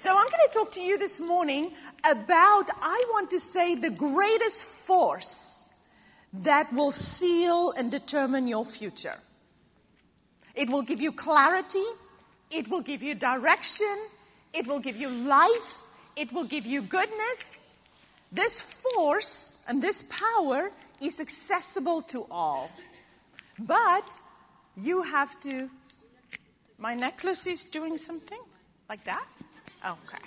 So I'm going to talk to you this morning about, I want to say, the greatest force that will seal and determine your future. It will give you clarity. It will give you direction. It will give you life. It will give you goodness. This force and this power is accessible to all. But you have to... My necklace is doing something like that? Okay.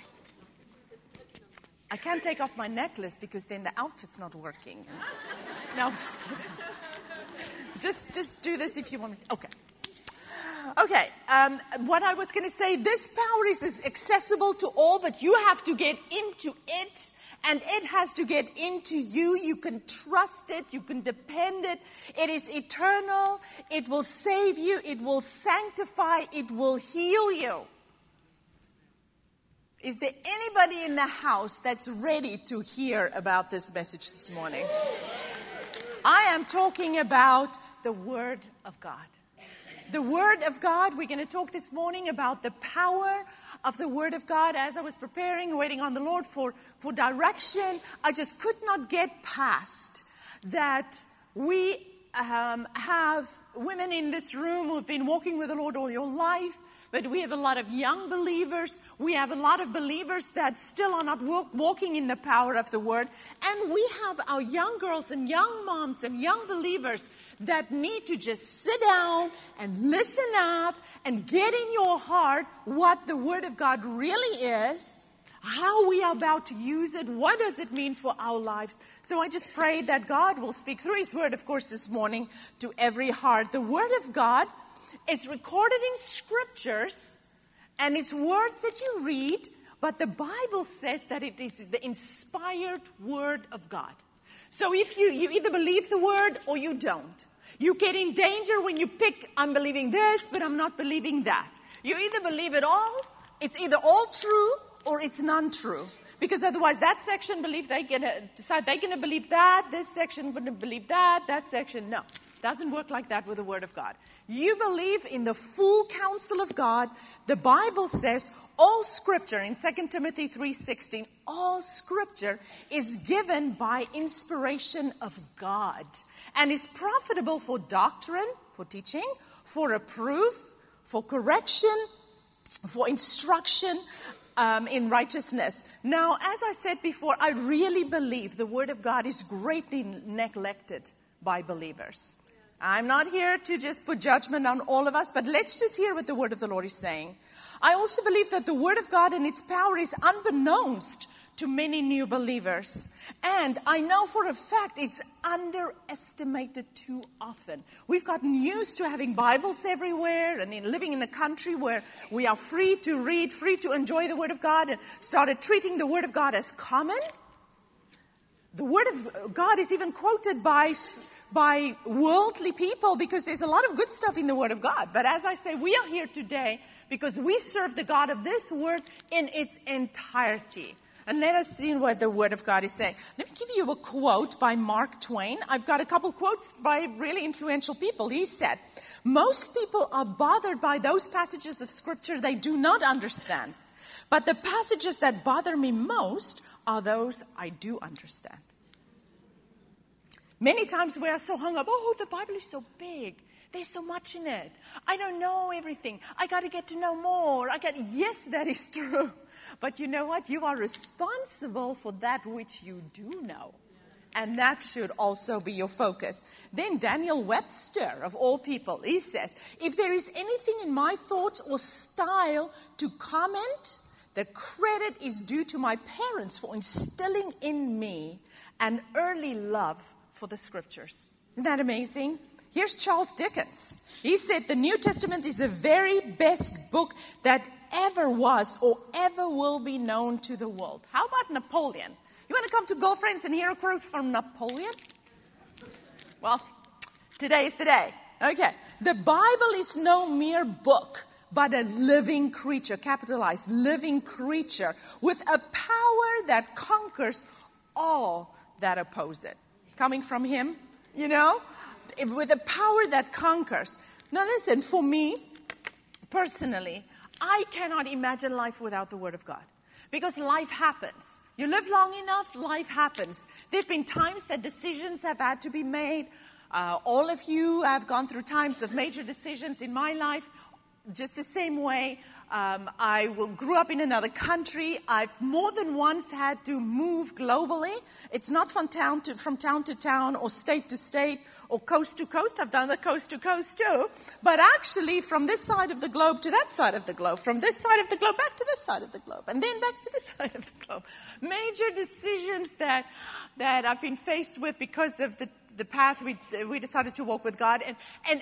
I can't take off my necklace because then the outfit's not working. No, I'm just kidding. Just do this if you want me. Okay. What I was going to say, this power is accessible to all, but you have to get into it, and it has to get into you. You can trust it. You can depend it. It is eternal. It will save you. It will sanctify. It will heal you. Is there anybody in the house that's ready to hear about this message this morning? I am talking about the Word of God. The Word of God. We're going to talk this morning about the power of the Word of God. As I was preparing, waiting on the Lord for direction, I just could not get past that we have women in this room who have been walking with the Lord all your life. But we have a lot of young believers. We have a lot of believers that still are not walking in the power of the Word. And we have our young girls and young moms and young believers that need to just sit down and listen up and get in your heart what the Word of God really is, how we are about to use it, what does it mean for our lives. So I just pray that God will speak through His Word, of course, this morning to every heart. The Word of God is recorded in scriptures, and it's words that you read, but the Bible says that it is the inspired Word of God. So if you either believe the Word or you don't. You get in danger when you pick, I'm believing this, but I'm not believing that. You either believe it all, it's either all true, or it's none true. Because otherwise that section believe they're going to decide they're going to believe that, this section wouldn't believe that section, no. Doesn't work like that with the Word of God. You believe in the full counsel of God. The Bible says all Scripture, in 2 Timothy 3:16, all Scripture is given by inspiration of God and is profitable for doctrine, for teaching, for reproof, for correction, for instruction in righteousness. Now, as I said before, I really believe the Word of God is greatly neglected by believers. I'm not here to just put judgment on all of us, but let's just hear what the Word of the Lord is saying. I also believe that the Word of God and its power is unbeknownst to many new believers. And I know for a fact it's underestimated too often. We've gotten used to having Bibles everywhere and living in a country where we are free to read, free to enjoy the Word of God, and started treating the Word of God as common. The Word of God is even quoted by worldly people because there's a lot of good stuff in the Word of God. But as I say, we are here today because we serve the God of this Word in its entirety. And let us see what the Word of God is saying. Let me give you a quote by Mark Twain. I've got a couple quotes by really influential people. He said, "Most people are bothered by those passages of Scripture they do not understand. But the passages that bother me most are those I do understand." Many times we are so hung up, the Bible is so big. There's so much in it. I don't know everything. I got to get to know more. Yes, that is true. But you know what? You are responsible for that which you do know. And that should also be your focus. Then Daniel Webster, of all people, he says, "If there is anything in my thoughts or style to comment, the credit is due to my parents for instilling in me an early love for the Scriptures." Isn't that amazing? Here's Charles Dickens. He said the New Testament is the very best book that ever was or ever will be known to the world. How about Napoleon? You want to come to Girlfriends and hear a quote from Napoleon? Well, today is the day. Okay. "The Bible is no mere book, but a living creature," capitalized, living creature, "with a power that conquers all that oppose it." Coming from him, with a power that conquers. Now listen, for me, personally, I cannot imagine life without the Word of God. Because life happens. You live long enough, life happens. There have been times that decisions have had to be made. All of you have gone through times of major decisions in my life. Just the same way, I grew up in another country. I've more than once had to move globally. It's not from town to town or state to state or coast to coast. I've done the coast to coast too. But actually from this side of the globe to that side of the globe, from this side of the globe back to this side of the globe, and then back to this side of the globe. Major decisions that I've been faced with because of the path we decided to walk with God. And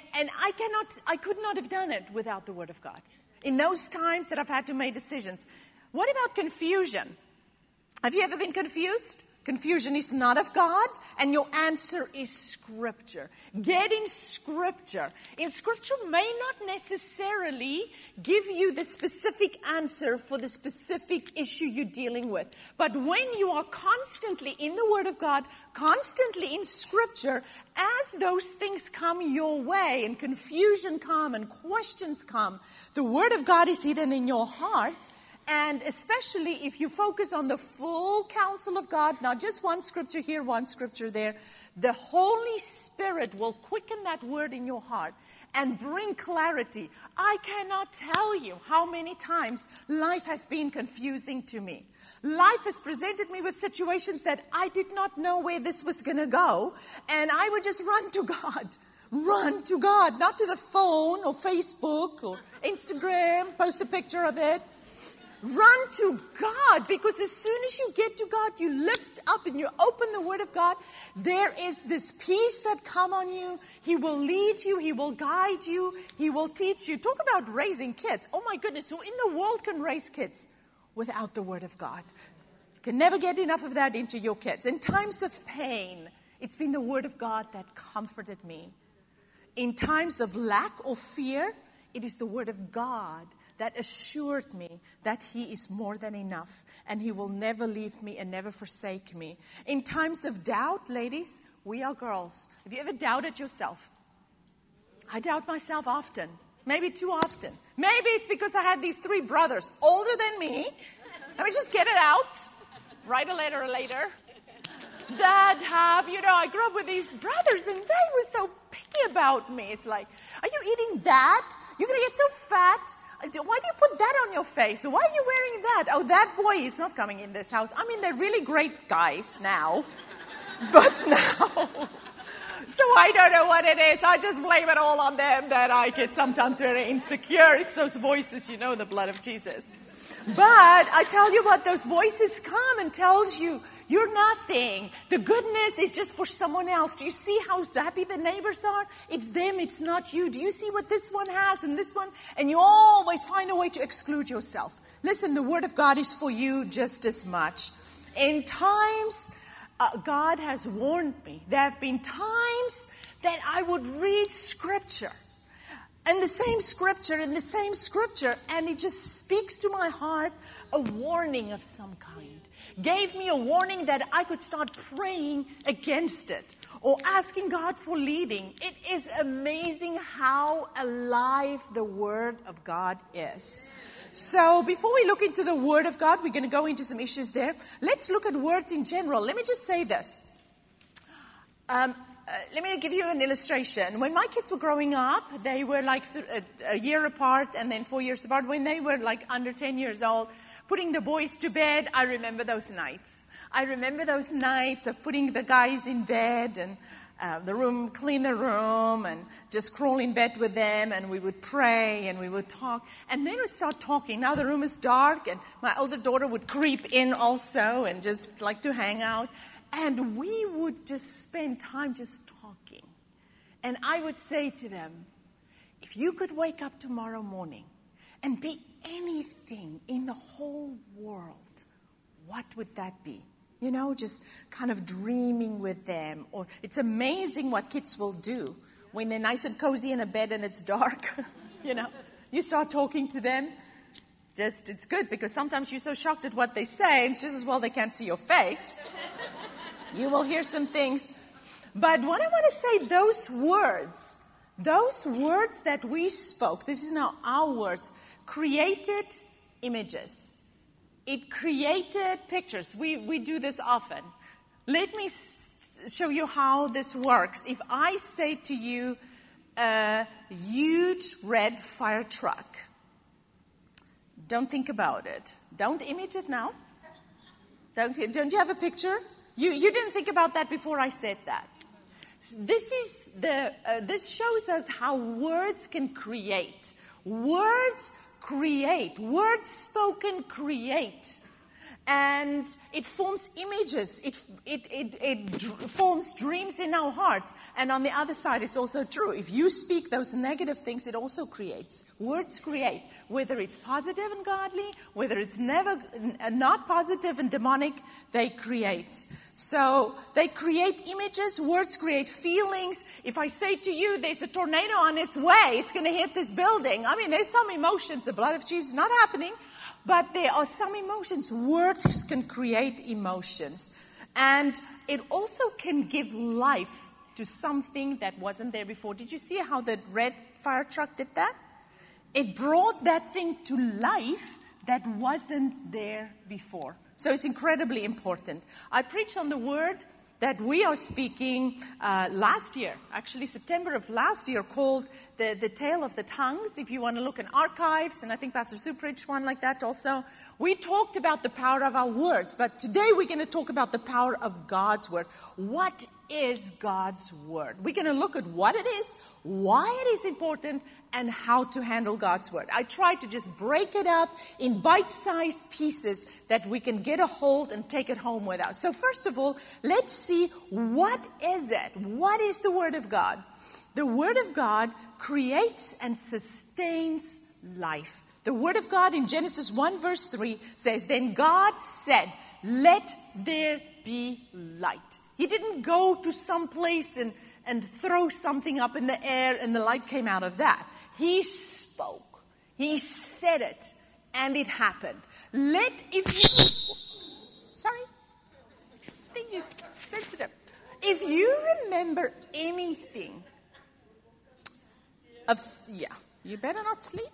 I could not have done it without the Word of God. In those times that I've had to make decisions. What about confusion? Have you ever been confused? Confusion is not of God, and your answer is Scripture. Get in Scripture. In Scripture may not necessarily give you the specific answer for the specific issue you're dealing with. But when you are constantly in the Word of God, constantly in Scripture, as those things come your way, and confusion come, and questions come, the Word of God is hidden in your heart. And especially if you focus on the full counsel of God, not just one scripture here, one scripture there, the Holy Spirit will quicken that word in your heart and bring clarity. I cannot tell you how many times life has been confusing to me. Life has presented me with situations that I did not know where this was going to go. And I would just run to God. Run to God, not to the phone or Facebook or Instagram, post a picture of it. Run to God, because as soon as you get to God, you lift up and you open the Word of God. There is this peace that come on you. He will lead you. He will guide you. He will teach you. Talk about raising kids. Oh my goodness, who in the world can raise kids without the Word of God? You can never get enough of that into your kids. In times of pain, it's been the Word of God that comforted me. In times of lack or fear, it is the Word of God that assured me that He is more than enough and He will never leave me and never forsake me. In times of doubt, ladies, we are girls. Have you ever doubted yourself? I doubt myself often, maybe too often. Maybe it's because I had these 3 brothers older than me. Let me just get it out, write a letter later, that have, I grew up with these brothers and they were so picky about me. It's like, are you eating that? You're going to get so fat. Why do you put that on your face? Or why are you wearing that? Oh, that boy is not coming in this house. I mean, they're really great guys now. But now. So I don't know what it is. I just blame it all on them that I get sometimes very insecure. It's those voices, the blood of Jesus. But I tell you what, those voices come and tells you, you're nothing. The goodness is just for someone else. Do you see how happy the neighbors are? It's them, it's not you. Do you see what this one has and this one? And you always find a way to exclude yourself. Listen, the Word of God is for you just as much. In times, God has warned me. There have been times that I would read Scripture. And the same Scripture, and it just speaks to my heart a warning of some kind. Gave me a warning that I could start praying against it or asking God for leading. It is amazing how alive the Word of God is. So before we look into the Word of God, we're going to go into some issues there. Let's look at words in general. Let me just say this. Let me give you an illustration. When my kids were growing up, they were like a year apart and then 4 years apart. When they were like under 10 years old, putting the boys to bed, I remember those nights. I remember those nights of putting the guys in bed and clean the room and just crawl in bed with them, and we would pray and we would talk. And then we'd start talking. Now the room is dark and my older daughter would creep in also and just like to hang out. And we would just spend time just talking. And I would say to them, if you could wake up tomorrow morning and be anything in the whole world, what would that be? Just kind of dreaming with them. Or it's amazing what kids will do when they're nice and cozy in a bed and it's dark. You start talking to them. It's good because sometimes you're so shocked at what they say, it's just as well they can't see your face. You will hear some things. But what I want to say, those words that we spoke, this is now our words, created images. It created pictures. We do this often. Let me show you how this works. If I say to you, a huge red fire truck, don't think about it. Don't image it now. Don't you have a picture? You didn't think about that before I said that. This shows us how words can create. Words create. Words spoken create. And it forms images. It forms dreams in our hearts. And on the other side, it's also true. If you speak those negative things, it also creates. Words create. Whether it's positive and godly, whether it's never not positive and demonic, they create. So they create images. Words create feelings. If I say to you, there's a tornado on its way, it's going to hit this building. I mean, there's some emotions. The blood of Jesus is not happening. But there are some emotions. Words can create emotions. And it also can give life to something that wasn't there before. Did you see how the red fire truck did that? It brought that thing to life that wasn't there before. So it's incredibly important. I preached on the word that we are speaking last year, actually September of last year, called the Tale of the Tongues. If you want to look in archives, and I think Pastor Sue preached one like that also. We talked about the power of our words, but today we're going to talk about the power of God's word. What is God's word? We're going to look at what it is, why it is important, and how to handle God's word. I try to just break it up in bite-sized pieces that we can get a hold and take it home with us. So first of all, let's see, what is it? What is the word of God? The word of God creates and sustains life. The word of God in Genesis 1 verse 3 says, "Then God said, let there be light." He didn't go to some place and throw something up in the air and the light came out of that. He spoke. He said it, and it happened. Sorry, this thing is sensitive. If you remember anything you better not sleep.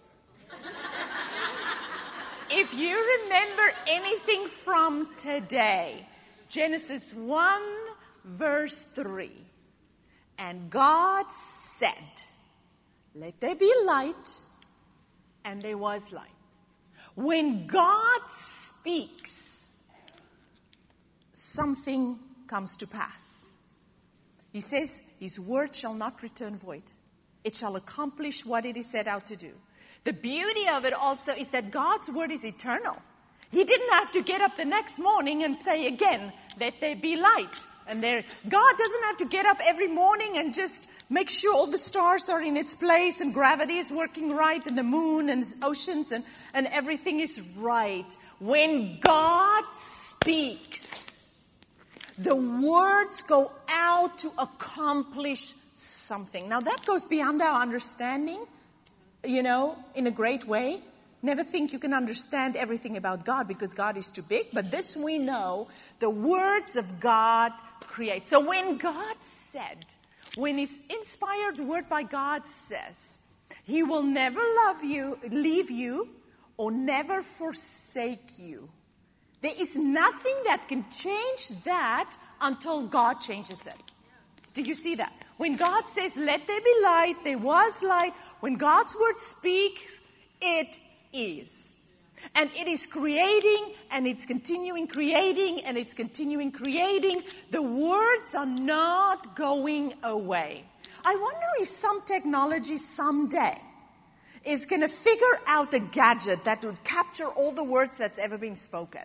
If you remember anything from today, Genesis 1 verse 3, and God said, let there be light, and there was light. When God speaks, something comes to pass. He says, his word shall not return void. It shall accomplish what it is set out to do. The beauty of it also is that God's word is eternal. He didn't have to get up the next morning and say again, let there be light. And God doesn't have to get up every morning and just make sure all the stars are in its place and gravity is working right and the moon and oceans and everything is right. When God speaks, the words go out to accomplish something. Now that goes beyond our understanding, in a great way. Never think you can understand everything about God because God is too big. But this we know, the words of God create. So when God said, when his inspired word by God says, he will never leave you, or never forsake you. There is nothing that can change that until God changes it. Do you see that? When God says, let there be light, there was light. When God's word speaks, it is. And it is creating, and it's continuing creating, and it's continuing creating. The words are not going away. I wonder if some technology someday is going to figure out a gadget that would capture all the words that's ever been spoken.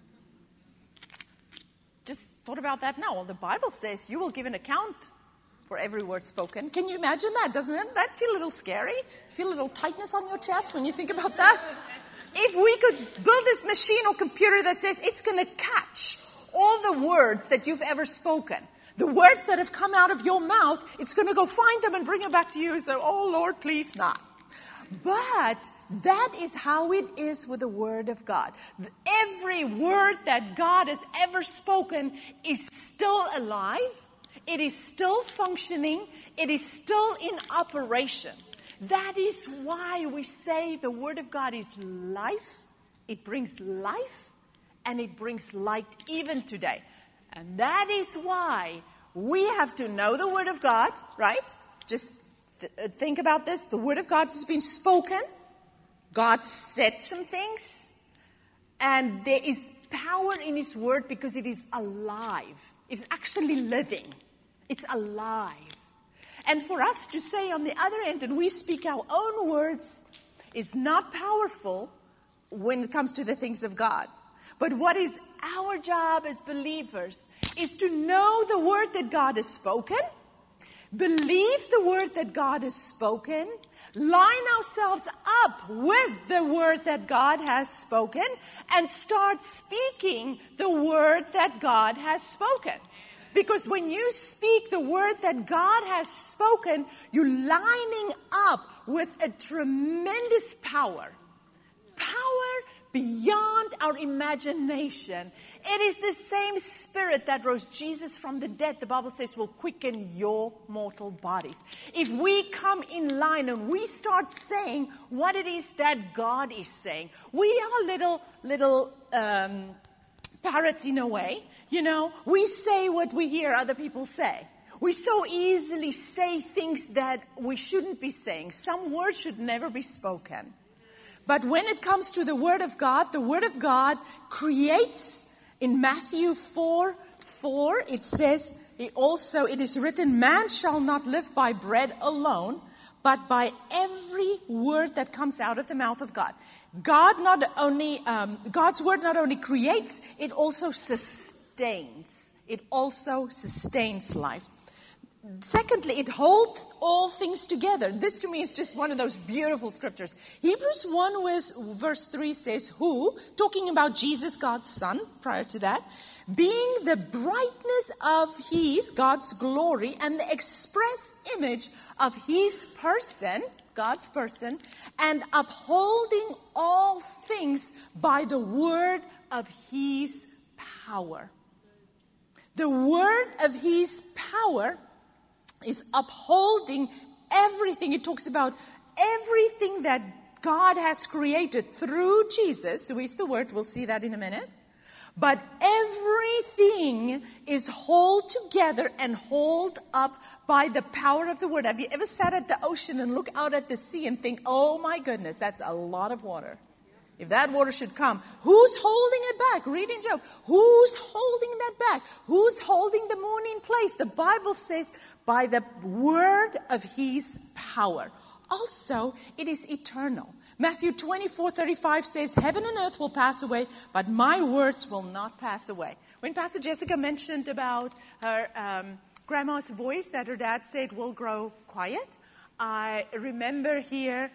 Just thought about that now. Well, the Bible says you will give an account for every word spoken. Can you imagine that? Doesn't that feel a little scary? Feel a little tightness on your chest when you think about that? If we could build this machine or computer that says it's going to catch all the words that you've ever spoken, the words that have come out of your mouth, it's going to go find them and bring them back to you and say, oh, Lord, please not. But that is how it is with the Word of God. Every word that God has ever spoken is still alive. It is still functioning. It is still in operation. That is why we say the Word of God is life. It brings life and it brings light even today. And that is why we have to know the Word of God, right? Just think about this. The Word of God has been spoken. God said some things. And there is power in His Word because it is alive. It's actually living. It's alive. And for us to say on the other end that we speak our own words is not powerful when it comes to the things of God. But what is our job as believers is to know the word that God has spoken, believe the word that God has spoken, line ourselves up with the word that God has spoken, and start speaking the word that God has spoken. Because when you speak the word that God has spoken, you're lining up with a tremendous power. Power beyond our imagination. It is the same Spirit that rose Jesus from the dead, the Bible says, will quicken your mortal bodies. If we come in line and we start saying what it is that God is saying, we are little parrots in a way. You know, we say what we hear other people say. We so easily say things that we shouldn't be saying. Some words should never be spoken. But when it comes to the Word of God creates. In Matthew 4:4, it says, it is written, man shall not live by bread alone, but by every word that comes out of the mouth of God. God's word not only creates, it also sustains. It also sustains life. Secondly, it holds all things together. This to me is just one of those beautiful scriptures. Hebrews 1 verse 3 says, who, talking about Jesus, God's Son, prior to that, being the brightness of His, God's glory, and the express image of His person, God's person, and upholding all things by the word of His power. The word of His power is upholding everything. It talks about everything that God has created through Jesus, who is the Word. We'll see that in a minute. But everything is held together and held up by the power of the Word. Have you ever sat at the ocean and look out at the sea and think, oh my goodness, that's a lot of water. If that water should come, who's holding it back? Read in Job. Who's holding that back? Who's holding the moon in place? The Bible says, by the word of His power. Also, it is eternal. Matthew 24:35 says, heaven and earth will pass away, but my words will not pass away. When Pastor Jessica mentioned about her grandma's voice that her dad said will grow quiet, I remember here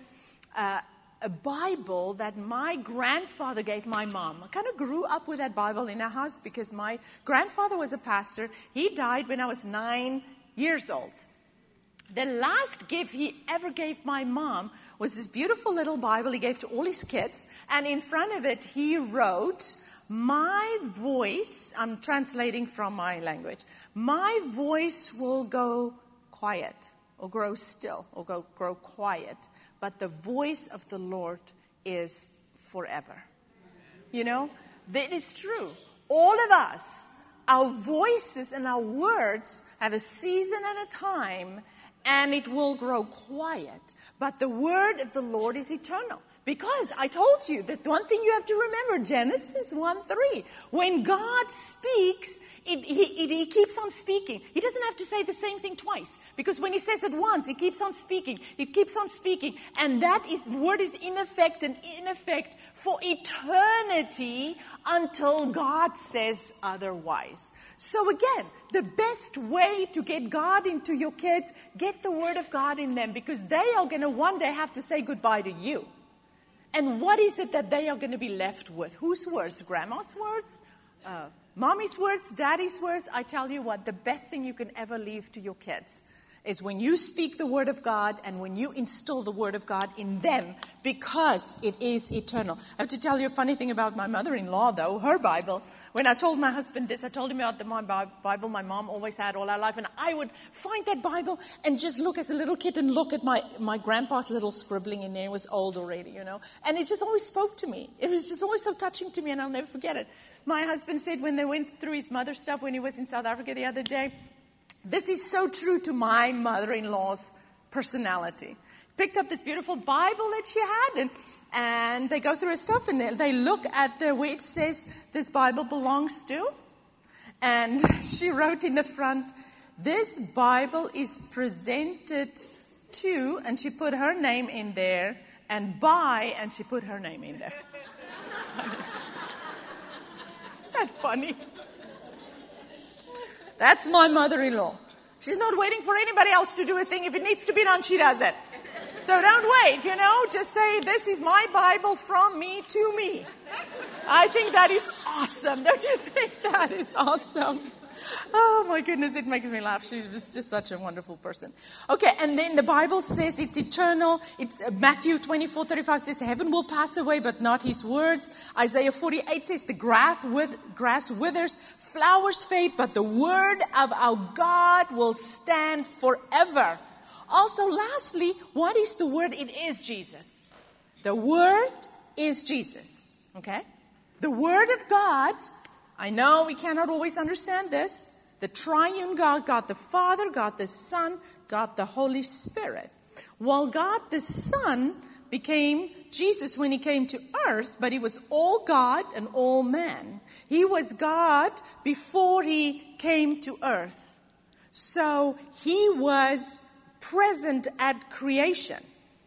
a Bible that my grandfather gave my mom. I kind of grew up with that Bible in our house because my grandfather was a pastor. He died when I was 9 years old. The last gift he ever gave my mom was this beautiful little Bible he gave to all his kids. And in front of it, he wrote, my voice, I'm translating from my language, my voice will go quiet or grow still or grow quiet. But the voice of the Lord is forever. You know, that is true. All of us, our voices and our words have a season and a time, and it will grow quiet. But the word of the Lord is eternal. Because I told you that one thing you have to remember, Genesis 1:3. When God speaks, he keeps on speaking. He doesn't have to say the same thing twice. Because when He says it once, He keeps on speaking. He keeps on speaking. And that word is in effect and in effect for eternity until God says otherwise. So again, the best way to get God into your kids, get the word of God in them. Because they are going to one day have to say goodbye to you. And what is it that they are going to be left with? Whose words? Grandma's words? Mommy's words? Daddy's words? I tell you what, the best thing you can ever leave to your kids is when you speak the Word of God and when you instill the Word of God in them, because it is eternal. I have to tell you a funny thing about my mother-in-law, though, her Bible. When I told my husband this, I told him about my Bible my mom always had all our life, and I would find that Bible and just look as a little kid and look at my grandpa's little scribbling in there. It was old already, and it just always spoke to me. It was just always so touching to me, and I'll never forget it. My husband said when they went through his mother stuff when he was in South Africa the other day, this is so true to my mother-in-law's personality. Picked up this beautiful Bible that she had, and they go through her stuff, and they look at where it says this Bible belongs to. And she wrote in the front, this Bible is presented to, and she put her name in there, and by, and she put her name in there. Isn't that funny? That's my mother-in-law. She's not waiting for anybody else to do a thing. If it needs to be done, she does it. So don't wait, Just say, this is my Bible from me to me. I think that is awesome. Don't you think that is awesome? Oh, my goodness, it makes me laugh. She was just such a wonderful person. Okay, and then the Bible says it's eternal. It's Matthew 24:35 says, heaven will pass away, but not his words. Isaiah 48 says, the grass withers, flowers fade, but the word of our God will stand forever. Also, lastly, what is the word? It is Jesus. The word is Jesus. Okay? The word of God, I know we cannot always understand this. The triune God, God the Father, God the Son, God the Holy Spirit. Well, God the Son became Jesus when he came to earth, but he was all God and all man. He was God before he came to earth. So he was present at creation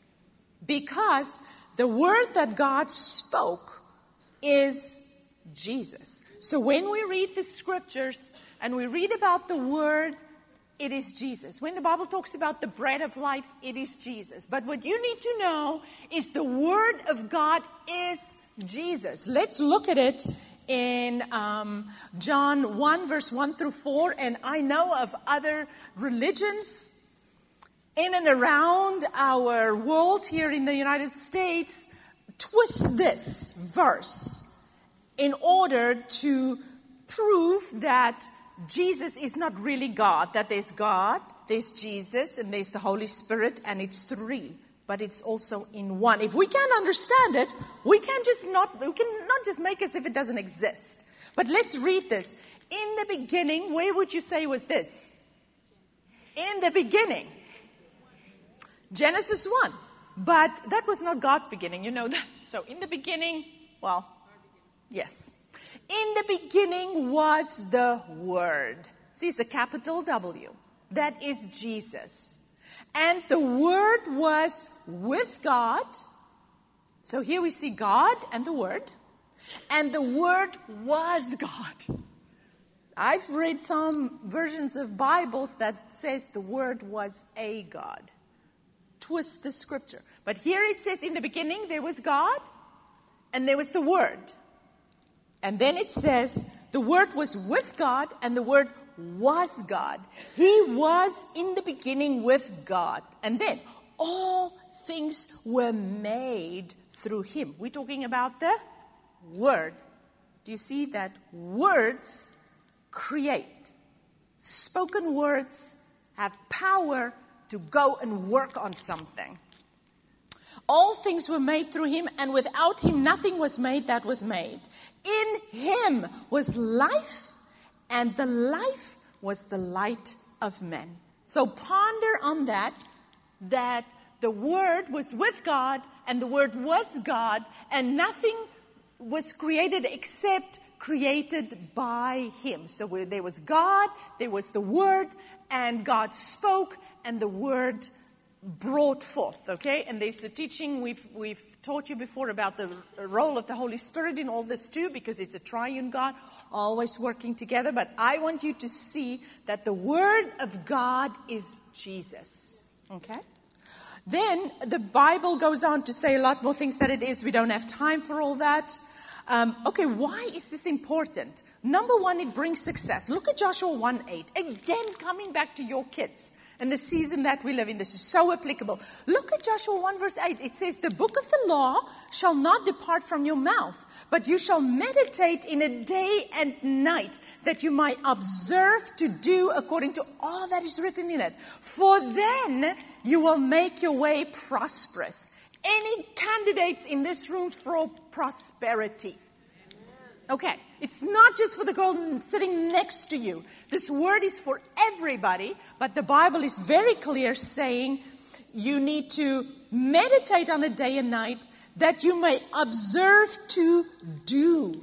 because the word that God spoke is Jesus. So when we read the scriptures and we read about the word, it is Jesus. When the Bible talks about the bread of life, it is Jesus. But what you need to know is the word of God is Jesus. Let's look at it in John 1, verse 1 through 4. And I know of other religions in and around our world here in the United States twist this verse in order to prove that Jesus is not really God, that there's God, there's Jesus, and there's the Holy Spirit, and it's three, but it's also in one. If we can't understand it, we cannot just make as if it doesn't exist. But let's read this. In the beginning, where would you say was this? In the beginning. Genesis 1. But that was not God's beginning, you know that. So in the beginning, well, yes. In the beginning was the Word. See, it's a capital W. That is Jesus. And the Word was with God. So here we see God and the Word. And the Word was God. I've read some versions of Bibles that says the Word was a God. Twist the scripture. But here it says in the beginning there was God and there was the Word. And then it says the Word was with God and the Word was God. He was in the beginning with God. And then all things were made through him. We're talking about the Word. Do you see that words create? Spoken words have power to go and work on something. All things were made through him, and without him nothing was made that was made. In him was life, and the life was the light of men. So ponder on that the Word was with God, and the Word was God, and nothing was created except created by him. So there was God, there was the Word, and God spoke, and the Word brought forth, okay? And there's the teaching we've taught you before about the role of the Holy Spirit in all this too, because it's a triune God, always working together. But I want you to see that the Word of God is Jesus, okay? Then the Bible goes on to say a lot more things that it is. We don't have time for all that. Okay, why is this important? Number one, it brings success. Look at Joshua 1:8. Again, coming back to your kids. And the season that we live in, this is so applicable. Look at Joshua 1 verse 8. It says, the book of the law shall not depart from your mouth, but you shall meditate in it day and night, that you might observe to do according to all that is written in it. For then you will make your way prosperous. Any candidates in this room for prosperity? Okay, it's not just for the girl sitting next to you. This word is for everybody, but the Bible is very clear saying you need to meditate on it day and night that you may observe to do.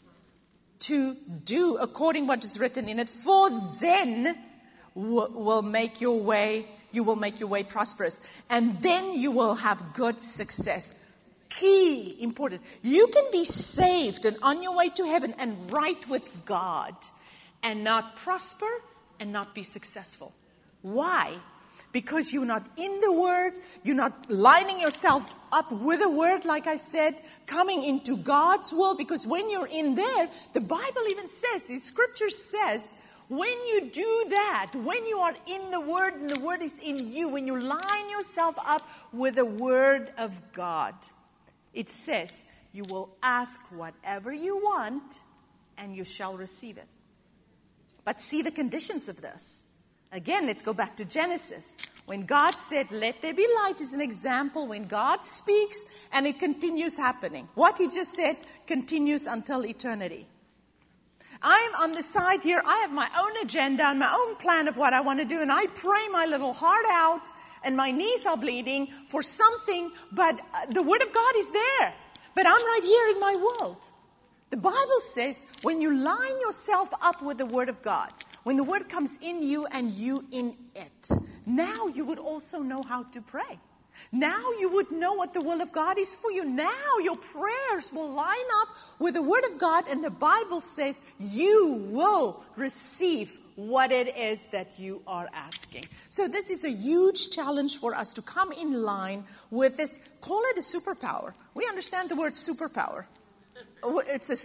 To do according what is written in it. For then will make your way, you will make your way prosperous. And then you will have good success. Key, important. You can be saved and on your way to heaven and right with God and not prosper and not be successful. Why? Because you're not in the Word, you're not lining yourself up with the Word, like I said, coming into God's will. Because when you're in there, the Bible even says, the Scripture says, when you do that, when you are in the Word and the Word is in you, when you line yourself up with the Word of God, it says, you will ask whatever you want and you shall receive it. But see the conditions of this. Again, let's go back to Genesis. When God said, let there be light is an example. When God speaks and it continues happening. What he just said continues until eternity. I'm on the side here. I have my own agenda and my own plan of what I want to do. And I pray my little heart out. And my knees are bleeding for something, but the Word of God is there. But I'm right here in my world. The Bible says when you line yourself up with the Word of God, when the Word comes in you and you in it, now you would also know how to pray. Now you would know what the will of God is for you. Now your prayers will line up with the Word of God, and the Bible says you will receive what it is that you are asking. So this is a huge challenge for us to come in line with this. Call it a superpower. We understand the word superpower. It's a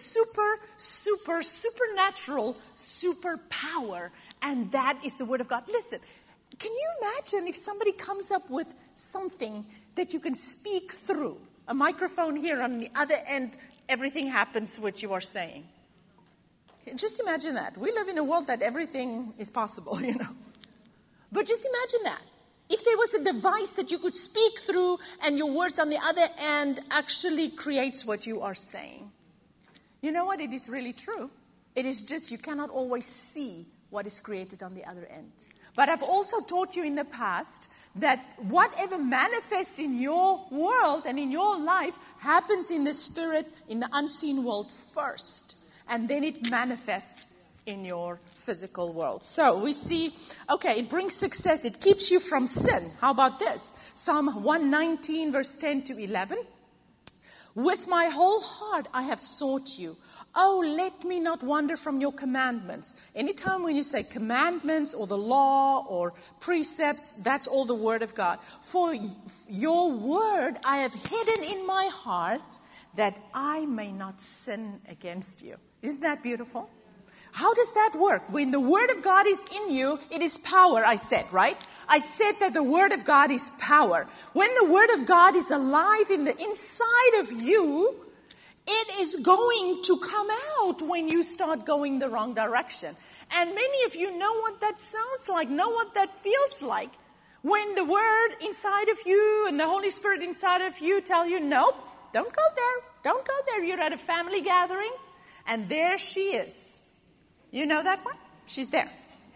supernatural superpower. And that is the Word of God. Listen, can you imagine if somebody comes up with something that you can speak through? A microphone here on the other end, everything happens what you are saying. Just imagine that. We live in a world that everything is possible, you know. But just imagine that. If there was a device that you could speak through and your words on the other end actually creates what you are saying. You know what? It is really true. It is just you cannot always see what is created on the other end. But I've also taught you in the past that whatever manifests in your world and in your life happens in the spirit, in the unseen world first. And then it manifests in your physical world. So we see, okay, it brings success. It keeps you from sin. How about this? Psalm 119, verse 10 to 11. With my whole heart I have sought you. Oh, let me not wander from your commandments. Anytime when you say commandments or the law or precepts, that's all the Word of God. For your word I have hidden in my heart that I may not sin against you. Isn't that beautiful? How does that work? When the Word of God is in you, it is power, I said, right? I said that the Word of God is power. When the Word of God is alive in the inside of you, it is going to come out when you start going the wrong direction. And many of you know what that sounds like, know what that feels like. When the Word inside of you and the Holy Spirit inside of you tell you, nope, don't go there, don't go there. You're at a family gathering, and there she is. You know that one? She's there.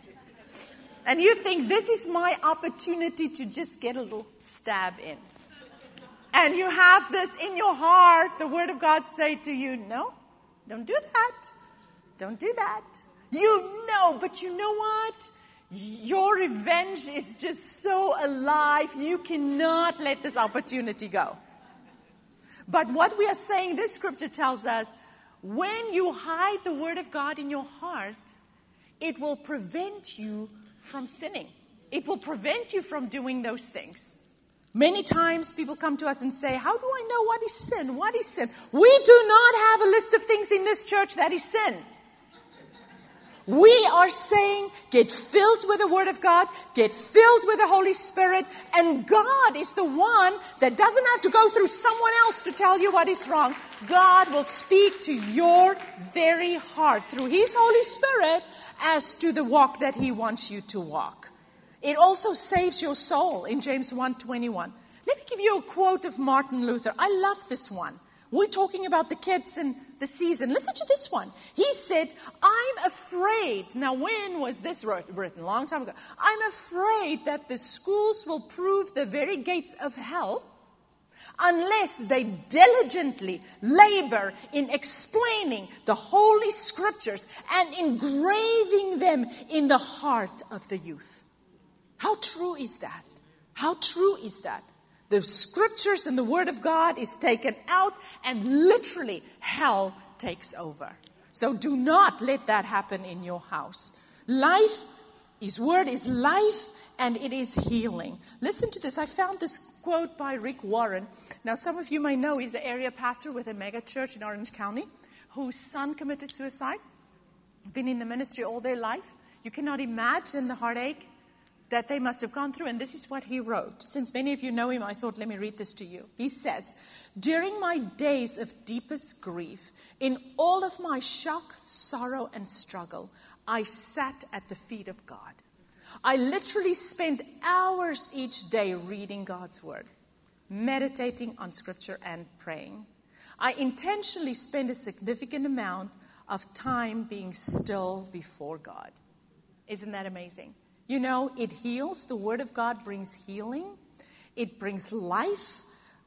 And you think, this is my opportunity to just get a little stab in. And you have this in your heart, the Word of God say to you, no, don't do that. Don't do that. You know, but you know what? Your revenge is just so alive. You cannot let this opportunity go. But what we are saying, this scripture tells us, when you hide the Word of God in your heart, it will prevent you from sinning. It will prevent you from doing those things. Many times people come to us and say, how do I know what is sin? What is sin? We do not have a list of things in this church that is sin. We are saying, get filled with the Word of God, get filled with the Holy Spirit, and God is the one that doesn't have to go through someone else to tell you what is wrong. God will speak to your very heart through His Holy Spirit as to the walk that He wants you to walk. It also saves your soul in James 1:21. Let me give you a quote of Martin Luther. I love this one. We're talking about the kids and the season. Listen to this one. He said, I'm afraid. Now, when was this written? A long time ago. I'm afraid that the schools will prove the very gates of hell unless they diligently labor in explaining the Holy Scriptures and engraving them in the heart of the youth. How true is that? How true is that? The Scriptures and the Word of God is taken out and literally hell takes over. So do not let that happen in your house. Life, His Word is life and it is healing. Listen to this. I found this quote by Rick Warren. Now some of you may know he's the area pastor with a mega church in Orange County whose son committed suicide. Been in the ministry all their life. You cannot imagine the heartache that they must have gone through. And this is what he wrote. Since many of you know him, I thought, let me read this to you. He says, during my days of deepest grief, in all of my shock, sorrow, and struggle, I sat at the feet of God. I literally spent hours each day reading God's Word, meditating on Scripture and praying. I intentionally spent a significant amount of time being still before God. Isn't that amazing? You know, it heals. The Word of God brings healing. It brings life.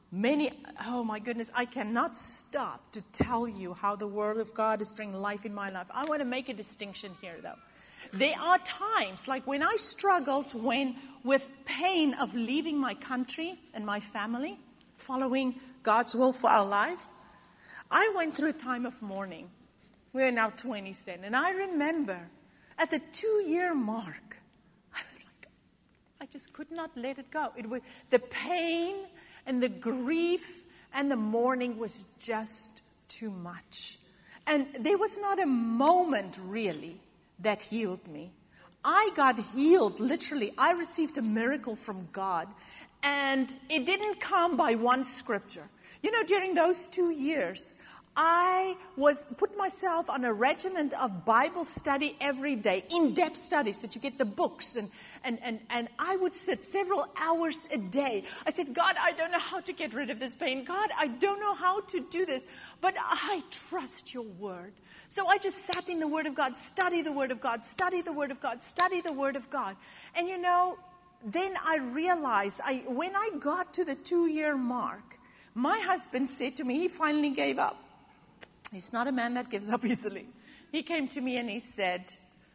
Oh my goodness, I cannot stop to tell you how the Word of God is bringing life in my life. I want to make a distinction here, though. There are times, like when I struggled with pain of leaving my country and my family, following God's will for our lives, I went through a time of mourning. We're now 20s then. And I remember at the 2-year mark, I was like, I just could not let it go. It was the pain and the grief and the mourning was just too much. And there was not a moment really that healed me. I got healed, literally. I received a miracle from God. And it didn't come by one scripture. You know, during those 2 years, I put myself on a regimen of Bible study every day, in-depth studies that you get the books, and I would sit several hours a day. I said, God, I don't know how to get rid of this pain. God, I don't know how to do this, but I trust your word. So I just sat in the Word of God, study the Word of God, study the Word of God, study the Word of God. And you know, then I realized, when I got to the 2-year mark, my husband said to me, he finally gave up. He's not a man that gives up easily. He came to me and he said,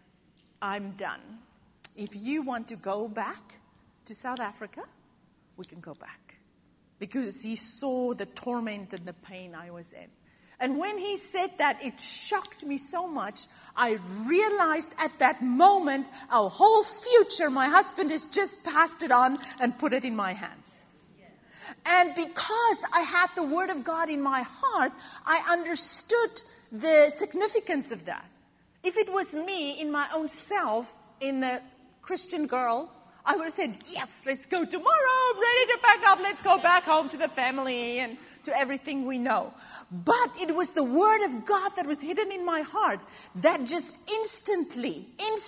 I'm done. If you want to go back to South Africa, we can go back. Because he saw the torment and the pain I was in. And when he said that, it shocked me so much. I realized at that moment, our whole future, my husband has just passed it on and put it in my hands. And because I had the Word of God in my heart, I understood the significance of that. If it was me in my own self, in a Christian girl, I would have said, yes, let's go tomorrow. I'm ready to pack up. Let's go back home to the family and to everything we know. But it was the Word of God that was hidden in my heart that just instantly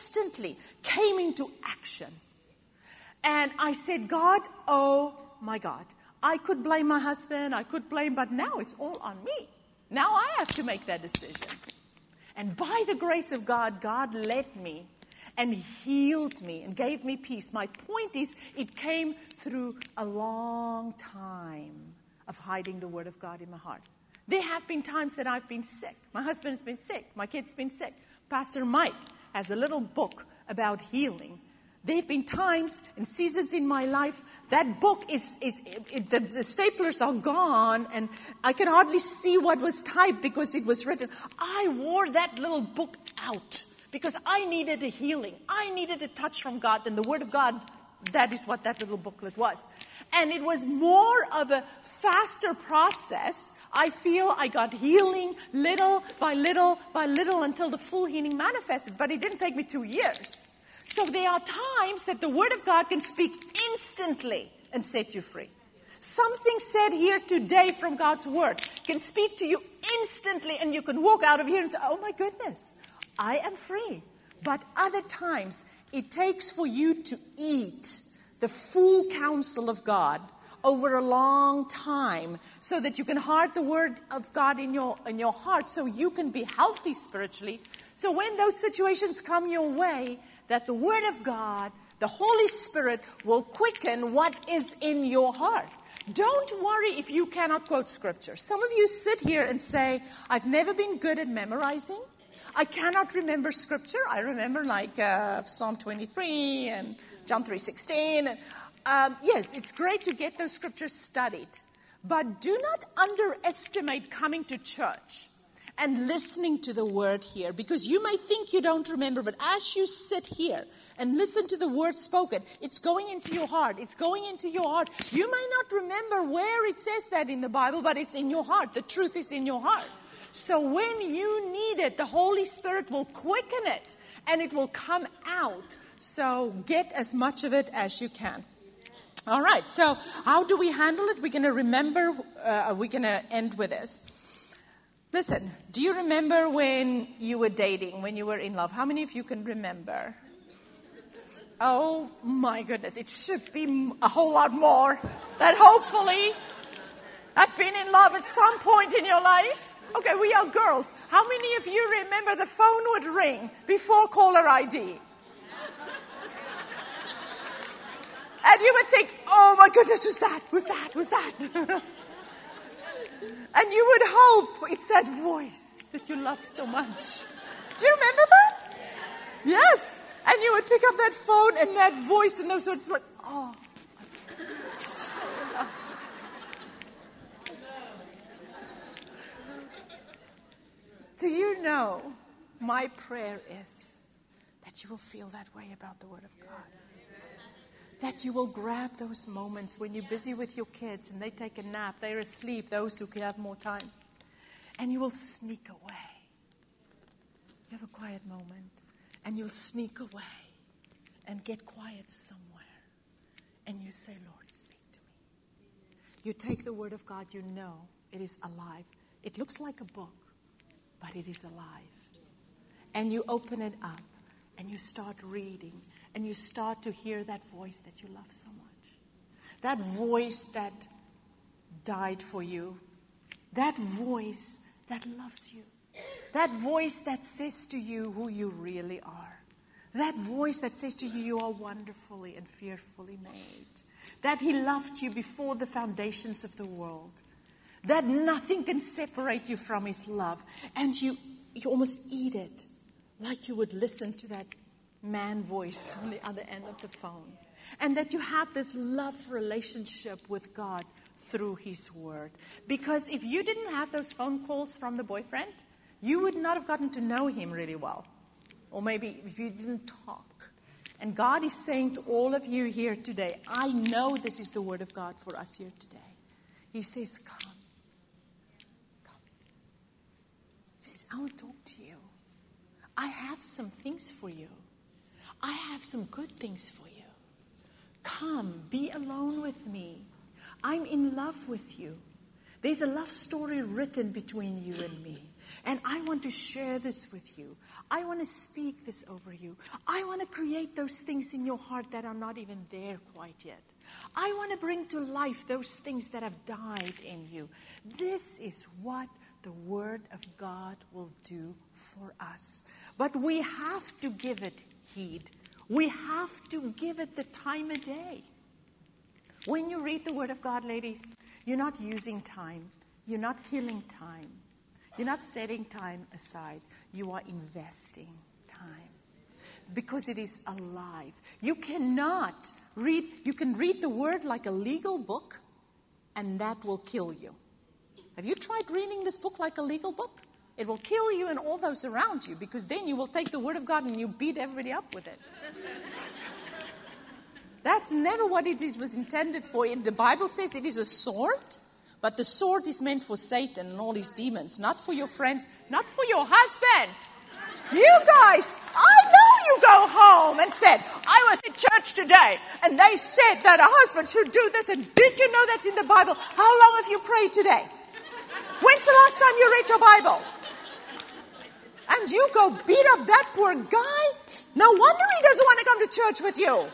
came into action. And I said, God, oh my God. I could blame my husband, but now it's all on me. Now I have to make that decision. And by the grace of God, God led me and healed me and gave me peace. My point is, it came through a long time of hiding the Word of God in my heart. There have been times that I've been sick. My husband's been sick. My kid's been sick. Pastor Mike has a little book about healing. There have been times and seasons in my life, that book the staplers are gone and I can hardly see what was typed because it was written. I wore that little book out because I needed a healing. I needed a touch from God, and the Word of God, that is what that little booklet was. And it was more of a faster process. I feel I got healing little by little by little until the full healing manifested. But it didn't take me 2 years. So there are times that the Word of God can speak instantly and set you free. Something said here today from God's Word can speak to you instantly, and you can walk out of here and say, oh my goodness, I am free. But other times, it takes for you to eat the full counsel of God over a long time so that you can heart the Word of God in your heart so you can be healthy spiritually. So when those situations come your way, that the Word of God, the Holy Spirit, will quicken what is in your heart. Don't worry if you cannot quote Scripture. Some of you sit here and say, I've never been good at memorizing. I cannot remember Scripture. I remember like Psalm 23 and John 3:16. Yes, it's great to get those Scriptures studied. But do not underestimate coming to church and listening to the Word here. Because you may think you don't remember, but as you sit here and listen to the Word spoken, it's going into your heart. It's going into your heart. You may not remember where it says that in the Bible, but it's in your heart. The truth is in your heart. So when you need it, the Holy Spirit will quicken it and it will come out. So get as much of it as you can. All right, so how do we handle it? We're going to remember, we're going to end with this. Listen, do you remember when you were dating, when you were in love? How many of you can remember? Oh my goodness, it should be a whole lot more. That hopefully have been in love at some point in your life. Okay, we are girls. How many of you remember the phone would ring before caller ID? And you would think, oh my goodness, who's that? And you would hope it's that voice that you love so much. Do you remember that? Yes. And you would pick up that phone and that voice and those words like, oh. Do you know, my prayer is that you will feel that way about the Word of God. That you will grab those moments when you're busy with your kids and they take a nap, they're asleep, those who can have more time. And you will sneak away. You have a quiet moment and you'll sneak away and get quiet somewhere. And you say, Lord, speak to me. You take the Word of God, you know it is alive. It looks like a book, but it is alive. And you open it up and you start reading. And you start to hear that voice that you love so much. That voice that died for you. That voice that loves you. That voice that says to you who you really are. That voice that says to you, you are wonderfully and fearfully made. That He loved you before the foundations of the world. That nothing can separate you from His love. And you almost eat it like you would listen to that man voice on the other end of the phone. And that you have this love relationship with God through His Word. Because if you didn't have those phone calls from the boyfriend, you would not have gotten to know him really well. Or maybe if you didn't talk. And God is saying to all of you here today, I know this is the Word of God for us here today. He says, come. Come. He says, I will talk to you. I have some things for you. I have some good things for you. Come, be alone with me. I'm in love with you. There's a love story written between you and me. And I want to share this with you. I want to speak this over you. I want to create those things in your heart that are not even there quite yet. I want to bring to life those things that have died in you. This is what the Word of God will do for us. But we have to give it heed. We have to give it the time of day. When you read the Word of God, ladies, you're not using time. You're not killing time. You're not setting time aside. You are investing time. Because it is alive. You can read the Word like a legal book, and that will kill you. Have you tried reading this book like a legal book? It will kill you and all those around you, because then you will take the Word of God and you beat everybody up with it. That's never what was intended for. The Bible says it is a sword, but the sword is meant for Satan and all his demons, not for your friends, not for your husband. You guys, I know you go home and said, I was in church today, and they said that a husband should do this, and did you know that's in the Bible? How long have you prayed today? When's the last time you read your Bible? And you go beat up that poor guy? No wonder he doesn't want to come to church with you.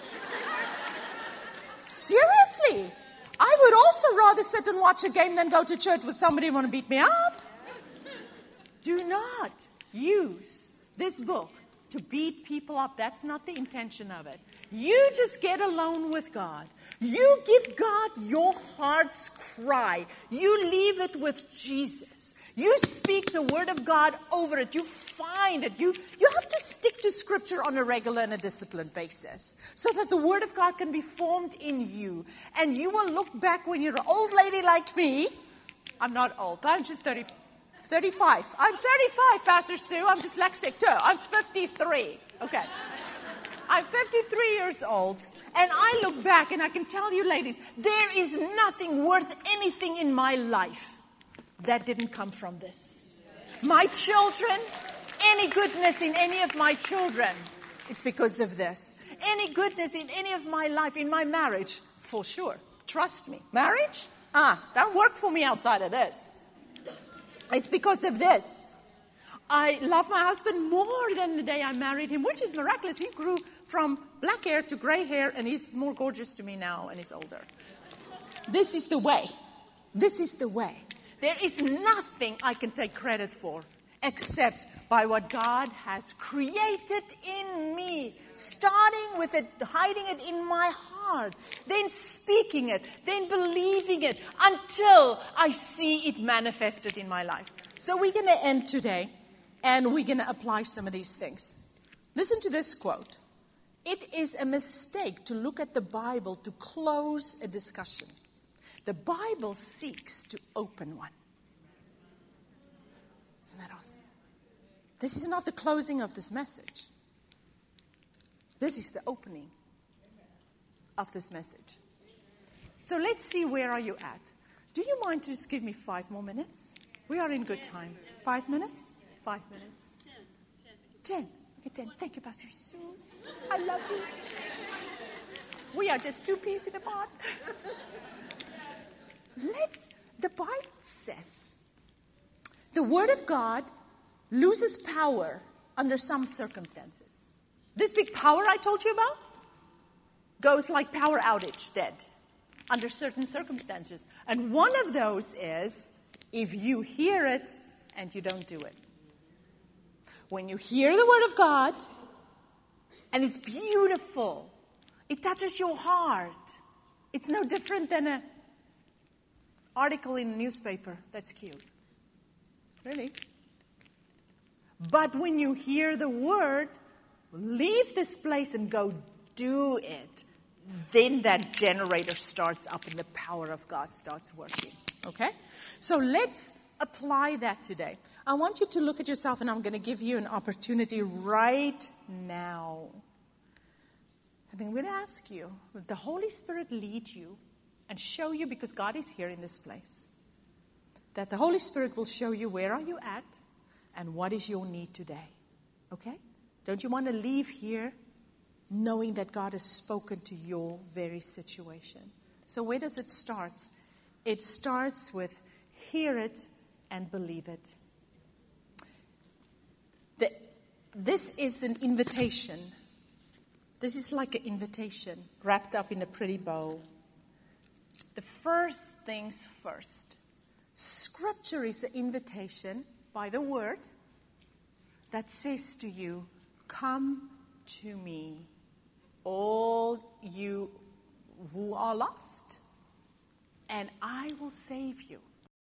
Seriously, I would also rather sit and watch a game than go to church with somebody who want to beat me up. Do not use this book to beat people up. That's not the intention of it. You just get alone with God. You give God your heart's cry. You leave it with Jesus. You speak the word of God over it. You find it. You have to stick to Scripture on a regular and a disciplined basis so that the word of God can be formed in you. And you will look back when you're an old lady like me. I'm not old, but I'm just 35. I'm 35, Pastor Sue. I'm dyslexic too. I'm 53. Okay. I'm 53 years old, and I look back and I can tell you, ladies, there is nothing worth anything in my life that didn't come from this. My children, any goodness in any of my children, it's because of this. Any goodness in any of my life, in my marriage, for sure. Trust me. Marriage? Don't work for me outside of this. It's because of this. I love my husband more than the day I married him, which is miraculous. He grew from black hair to gray hair, and he's more gorgeous to me now, and he's older. This is the way. This is the way. There is nothing I can take credit for except by what God has created in me, starting with it, hiding it in my heart, then speaking it, then believing it until I see it manifested in my life. So we're going to end today, and we're going to apply some of these things. Listen to this quote. It is a mistake to look at the Bible to close a discussion. The Bible seeks to open one. Isn't that awesome? This is not the closing of this message. This is the opening of this message. So let's see, where are you at? Do you mind to just give me 5 more minutes? We are in good time. 5 minutes? 5 minutes. 10. Okay, 10. Thank you, Pastor Sue. I love you. We are just 2 peas in a pod. The Bible says the Word of God loses power under some circumstances. This big power I told you about goes like power outage, dead, under certain circumstances. And one of those is if you hear it and you don't do it. When you hear the Word of God, and it's beautiful, it touches your heart. It's no different than an article in a newspaper that's cute. Really. But when you hear the Word, leave this place and go do it, then that generator starts up and the power of God starts working. Okay? So let's apply that today. I want you to look at yourself, and I'm going to give you an opportunity right now. And I'm going to ask you, will the Holy Spirit lead you and show you, because God is here in this place, that the Holy Spirit will show you where are you at and what is your need today. Okay? Don't you want to leave here knowing that God has spoken to your very situation? So where does it start? It starts with hear it and believe it. This is an invitation. This is like an invitation wrapped up in a pretty bow. The first things first. Scripture is the invitation by the Word that says to you, come to me, all you who are lost, and I will save you.